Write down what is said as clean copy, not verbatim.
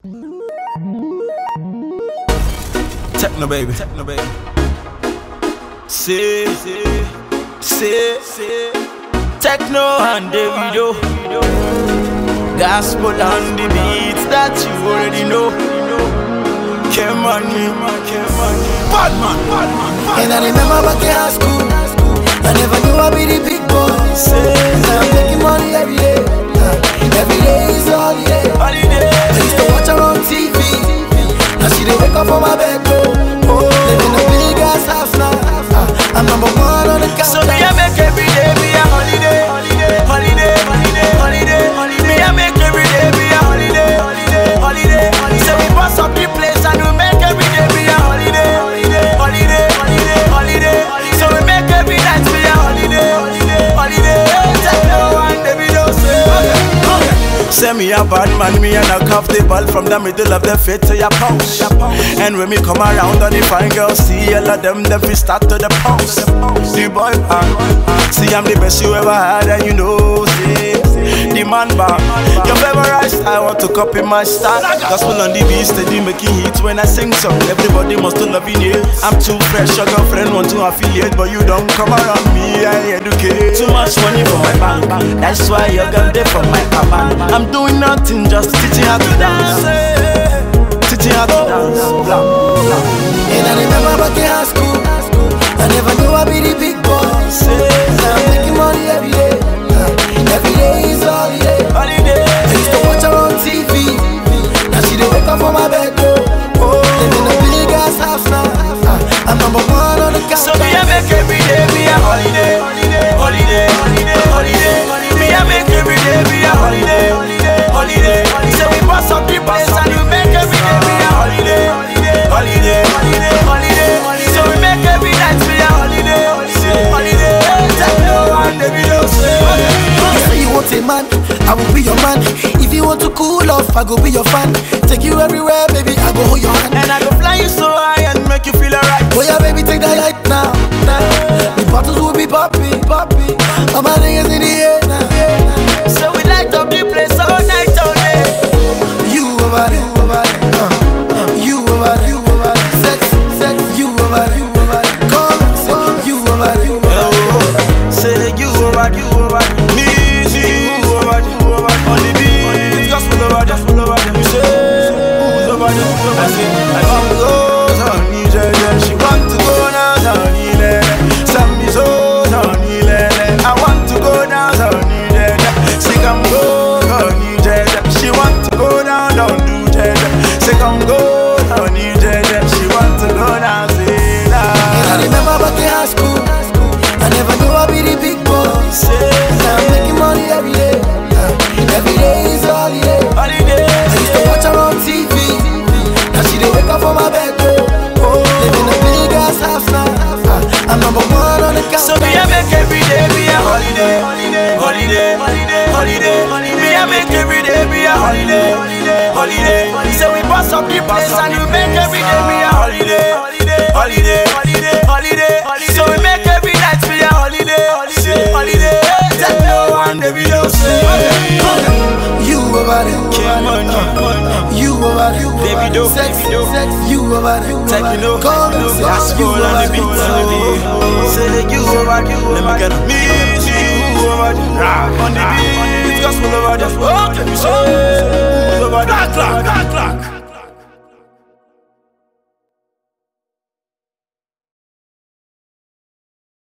Techno baby. Say, Techno and Davido. Gospel on the beats that you already know. Bad man. And I remember back in high school, I never knew I'd be the big boy. Now I'm making money every day. Every day is a holiday. I used to watch her on TV. Now she dey wake up on my bed, live in a big ass house now. I'm number one on the countdown. So me I make every day be a holiday. Me I make every day be a holiday. So we bust up the place and we make every day be a holiday. So we make every night be a holiday. Techno and Davido say. Send me a bad man, me and I cuff the ball from the middle of the fit to your pouch. And when me come around and the fine girls see all of them fi start to the pounce. The boy bang, see I'm the best you ever had and you know, see the man bang. Your favorite style, want to copy my style. Gospel on the beat, steady making hits when I sing song. Everybody must to love you. I'm too fresh, your girlfriend want to affiliate, but you don't come around me, I educate. Too much money for my bank, that's why you're gonna there for my papa. I'm doing nothing, just teaching how to dance. Teaching how to dance. Blah, blah. And I remember back in high school, I never knew I'd be the big boy. Now I'm making money every day. Every day is a holiday. I used to watch her on TV. Now she dey wake up on my bed, live in a big ass house now. I'm number one on the countdown. So me I make every day be a holiday. Me I make every day be a holiday. So we bust up the place and we make every day be a holiday. So we make every night be a holiday. Techno and Davido say. You say you want a man, I will be your man. If you want to cool off, I go be your fan. Take you everywhere, baby, I go hold your hand. And I go fly you so high and make you feel alright. Oh yeah, baby, take that light now. The bottles will be popping. All my niggas in the air now. So we light up the place all night, all day. You over there, you over there, sex, you over there, come, you over there, say you over there, music, you over there, on the beat, gospel over there, you say, who's over there, I say, I want to go, Sonny, she want to go now, Sonny, Sammy, Sonny, I want to go now, Sonny, say come go, Sonny, she want to go down, don't do that, say come go, Sonny, she want to go now, say now. And I remember back in high school, I never knew I'd be the big boy. Now I'm making money every day. Every day is a holiday. I used to watch her on TV. Now she dey wake up on my bed, live in a big ass house now. I'm number one on the countdown. So me I make every day be a holiday. Me I make every day be a holiday. So we bust up the place and we make every day be a holiday. So we make every night be a holiday. Techno and Davido say. You over there, you over there, Davido, sex, you over there, Techno, come, gospel on the beat. Say you over there, let me get a music. You over there, on the beat, gospel over there. Okay, you say, over there, clock.